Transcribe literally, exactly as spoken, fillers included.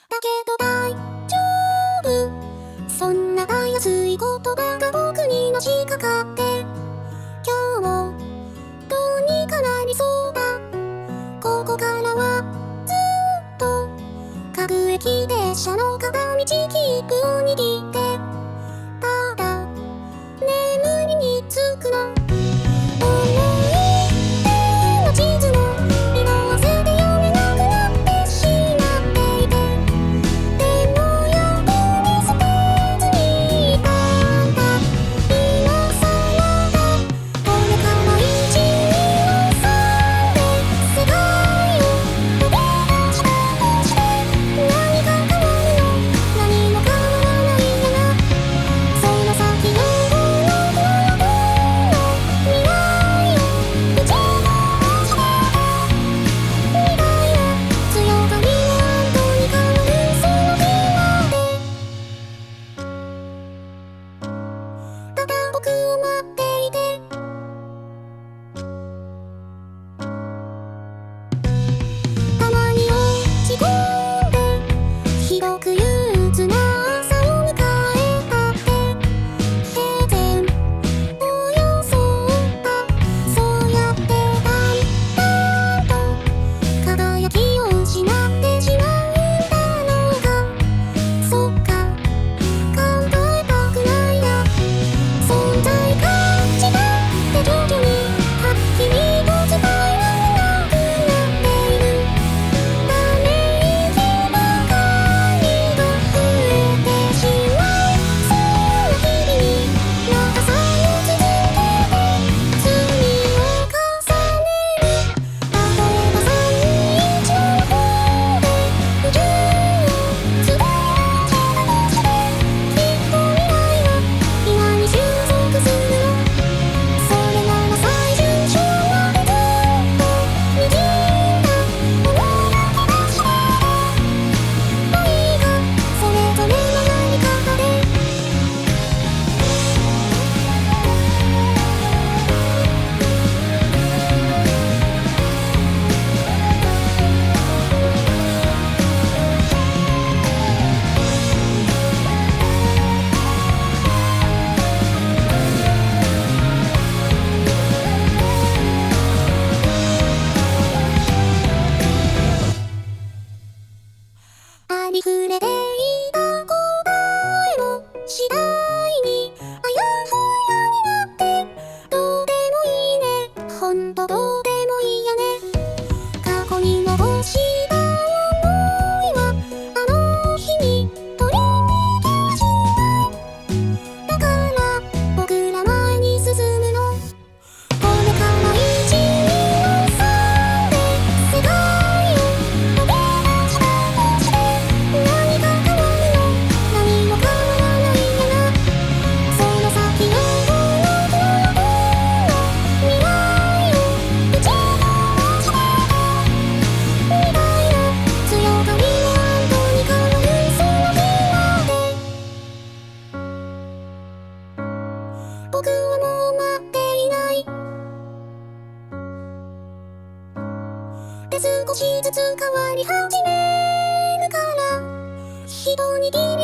だけど大丈夫、そんなたやすい言葉が僕にのしかかって、今日もどうにかなりそうだ。ここからはずっと各駅列車の片道切符を握って、ただ眠りにつくの。思い出の地図の色あせて読めなくなってしまっていて、でも横に捨てずにいたんだ。今さらだ、これから一二三で世界を飛び出したとして、何が変わるの、何も変わらないよな。その先のこの子の未来を打ち壊して未来は強がりの後に変わるその日まで、ただ僕を待っていて。たまに落ち込んでひどく憂鬱な朝を迎えたって、平然を装ったそうやってだんだんと輝きを失ってしまうんだろうが、そっか考えたくないや。存在価値がって徐々にはっきりと伝えられなくなっている。ため息ばかりが増えてしまうそんな日々に、またさえ続けて罪を重ねる。例えばさんにん以上の方で不純を潰したとして、きっと未来は今に収束するの。それなら最終章までずっとにじんだ思い出して愛がそれぞれのやり方で。ありふれていた答えも次第にあやふやになって、どうでもいいね、ほんとどうでもいいやね。過去に残した想いはあの日に取り消した。だから僕ら前に進むの。これから一二三で世界を飛び出したとして、何が変わるの、何も変わらないよな。その先のこの子の未来を打ち壊して未来は強がりの後に変わるその日まで、僕はもう待っていないで少しずつ変わり始めるから、一握り